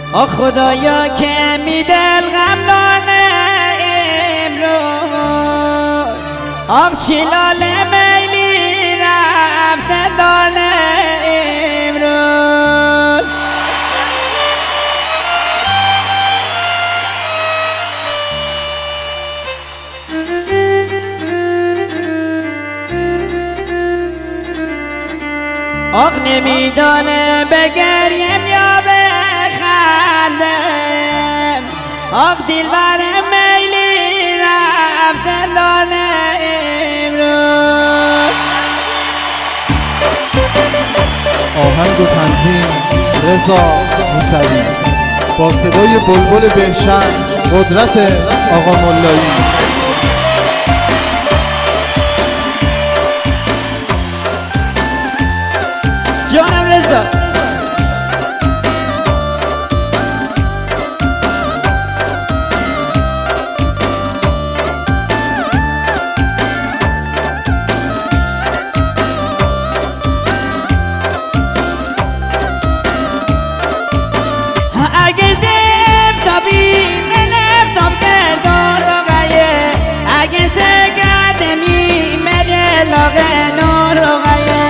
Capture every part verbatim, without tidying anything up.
آ خدایا که میدل غمدانه امروز آخ چلال میلی رفته دانه امروز آخ نمیدانه بگریم یا بخندم آخ دلبر میلی رفته دانه امروز. آهنگ و تنظیم رضا موسوی با صدای بلبل بهشت قدرت آقا ملایی. جانم رضا اگر دفتابی من افتاب کردار آقایه اگر تگردمی من لاغه نور آقایه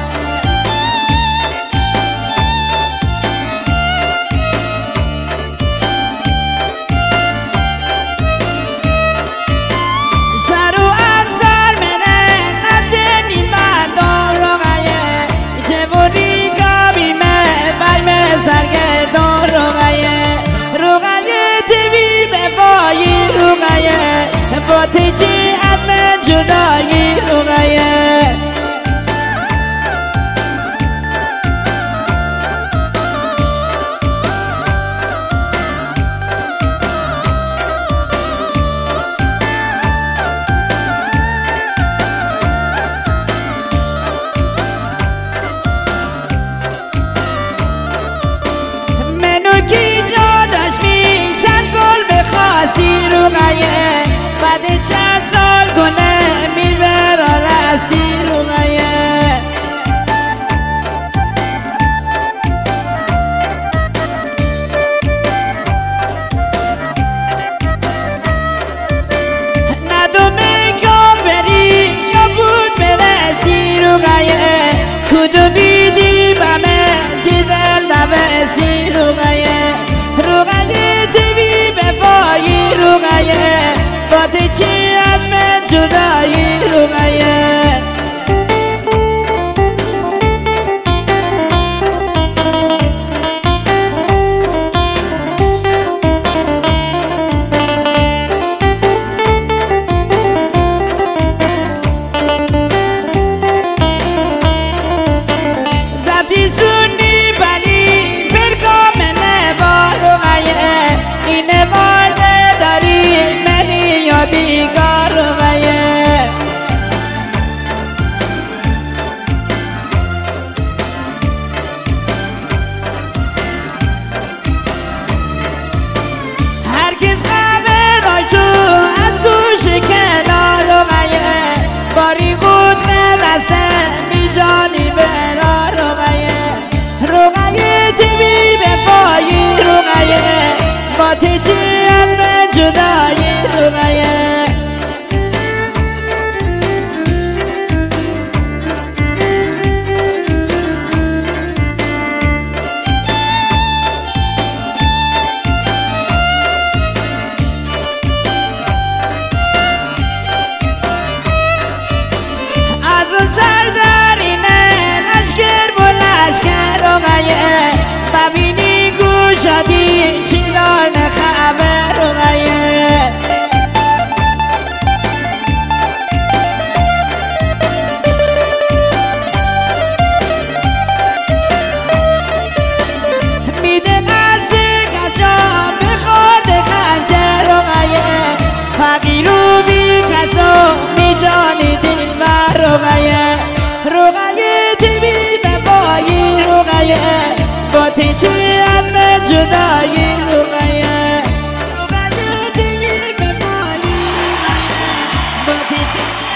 سر و افسر منه نتنی مردار آقایه چه بوری کابی من بای من سرگردار آقایه روغایه تیوی به بایی روغایه با تیچی از من جدایی روغایه روغایه بعد چند سال گونه میبر راستی روغایه ندومه کافری یا بود برسی روغایه کدو بیدی بامه جدل نبسی روغایه روغایه تیوی بفایی روغایه با تیچی از من جدایی روغایه زبطی سونی بلی برکامنه با روغایه اینه وارده داری منی یادیگار روغایه هرگز خبرای تو از گوش کنار روغایه باری بود دسته بی جانی برا روغایه روغایه تیبی به پایی روغایه با تیچی از من جدایی روغایه از اون سردارینه لشکر و لشکر روغایه ببینی گوشادی چی دار نخبر روغایه میده نسی کسا بخورد خنجر روغایه فقیر و بی کسا می جانی دل بر روغایه روغایه تیبی به بایی روغایه با تیچی از من جدایی روغایه روغایه تیبی به بایی با تیچی